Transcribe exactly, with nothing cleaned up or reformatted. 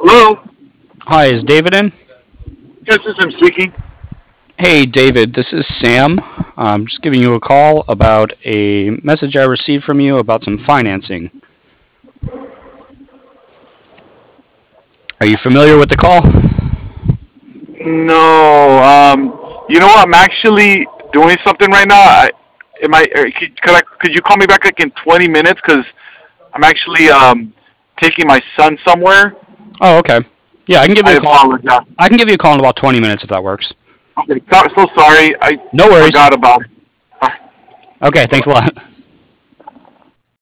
Hello? Hi, is David in? Yes, this is him speaking. Hey, David, this is Sam. I'm just giving you a call about a message I received from you about some financing. Are you familiar with the call? No, um, you know what? I'm actually doing something right now. I, am I? er, Could, could I? Could you call me back like in twenty minutes? Cause I'm actually um taking my son somewhere. Oh, okay. Yeah, I can give you I a call. apologize. I can give you a call in about twenty minutes if that works. Okay, so, so sorry. I No worries. forgot about it. Okay, thanks a lot.